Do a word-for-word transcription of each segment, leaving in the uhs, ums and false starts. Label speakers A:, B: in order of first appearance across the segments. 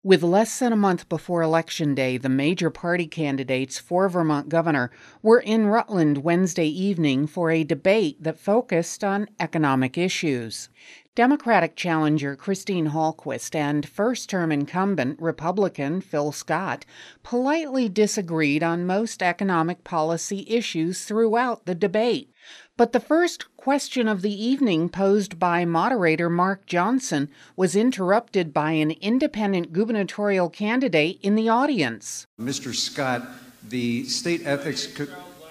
A: With less than a month before Election Day, the major party candidates for Vermont governor were in Rutland Wednesday evening for a debate that focused on economic issues. Democratic challenger Christine Hallquist and first-term incumbent Republican Phil Scott politely disagreed on most economic policy issues throughout the debate. But the first question of the evening, posed by moderator Mark Johnson, was interrupted by an independent gubernatorial candidate in the audience.
B: Mister Scott, the state ethics... Co-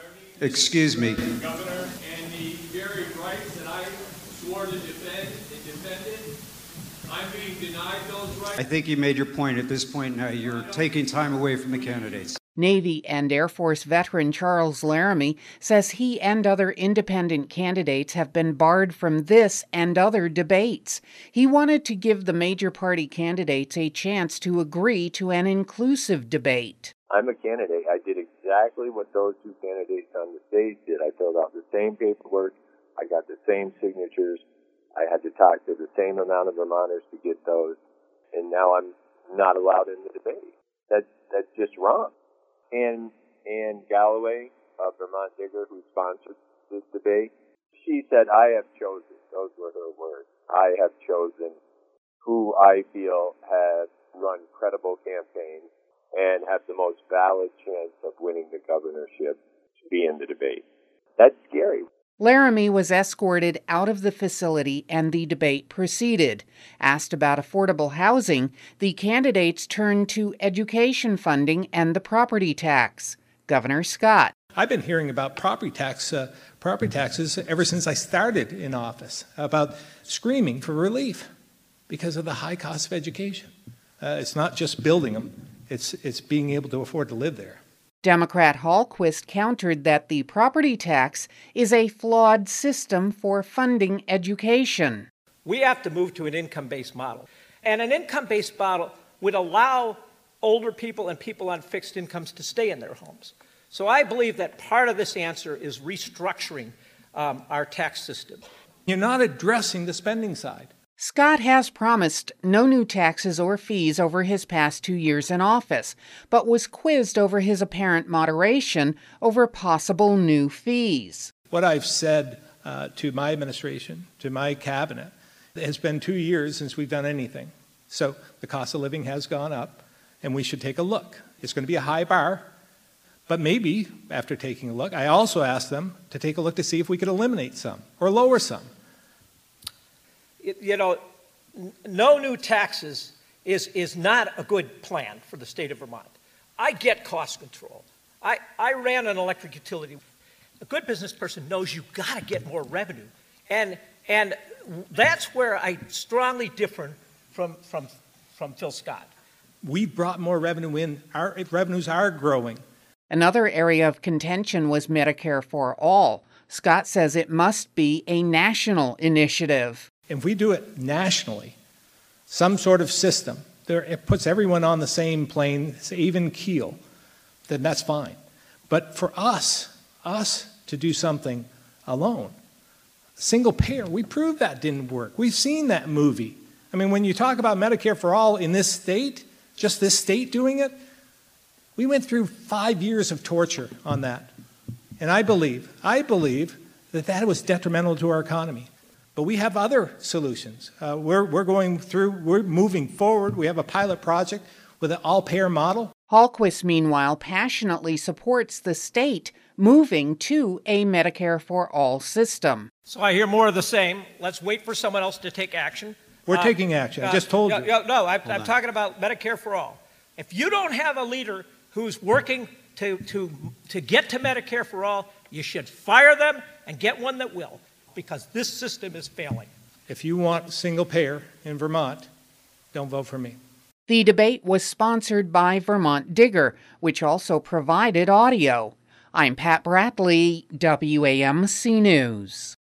B: excuse me.
C: Governor, and the very rights that I swore to defend and defended, I'm being denied those rights.
B: I think you made your point. At this point now, you're taking time away from the candidates.
A: Navy and Air Force veteran Charles Laramie says he and other independent candidates have been barred from this and other debates. He wanted to give the major party candidates a chance to agree to an inclusive debate.
D: I'm a candidate. I did exactly what those two candidates on the stage did. I filled out the same paperwork. I got the same signatures. I had to talk to the same amount of Vermonters to get those. And now I'm not allowed in the debate. That's, that's just wrong. And Ann Galloway of Vermont Digger, who sponsored this debate, she said, I have chosen, those were her words, I have chosen who I feel have run credible campaigns and have the most valid chance of winning the governorship to be in the debate. That's scary.
A: Laramie was escorted out of the facility and the debate proceeded. Asked about affordable housing, the candidates turned to education funding and the property tax. Governor Scott.
E: I've been hearing about property tax, uh, property taxes ever since I started in office, about screaming for relief because of the high cost of education. Uh, it's not just building them, it's, it's being able to afford to live there.
A: Democrat Hallquist countered that the property tax is a flawed system for funding education.
F: We have to move to an income-based model. And an income-based model would allow older people and people on fixed incomes to stay in their homes. So I believe that part of this answer is restructuring um, our tax system.
E: You're not addressing the spending side.
A: Scott has promised no new taxes or fees over his past two years in office, but was quizzed over his apparent moderation over possible new fees.
E: What I've said uh, to my administration, to my cabinet, it has been two years since we've done anything. So the cost of living has gone up, and we should take a look. It's going to be a high bar, but maybe after taking a look, I also asked them to take a look to see if we could eliminate some or lower some.
F: You know, no new taxes is, is not a good plan for the state of Vermont. I get cost control. I, I ran an electric utility. A good business person knows you've got to get more revenue. And, and that's where I strongly differ from, from, from Phil Scott.
E: We brought more revenue in. Our revenues are growing.
A: Another area of contention was Medicare for All. Scott says it must be a national initiative.
E: If we do it nationally, some sort of system, there, it puts everyone on the same plane, even keel, then that's fine. But for us, us to do something alone, single payer, we proved that didn't work. We've seen that movie. I mean, when you talk about Medicare for All in this state, just this state doing it, we went through five years of torture on that. And I believe, I believe that that was detrimental to our economy. But we have other solutions. Uh, we're, we're going through, we're moving forward. We have a pilot project with an all-payer model.
A: Hallquist, meanwhile, passionately supports the state moving to a Medicare for All system.
F: So I hear more of the same. Let's wait for someone else to take action.
E: We're
F: uh,
E: taking action. I
F: uh,
E: just told
F: uh,
E: you.
F: No, no I'm, I'm talking about Medicare for All. If you don't have a leader who's working to, to, to get to Medicare for All, you should fire them and get one that will, because this system is failing.
E: If you want single payer in Vermont, don't vote for me.
A: The debate was sponsored by Vermont Digger, which also provided audio. I'm Pat Bradley, W A M C News.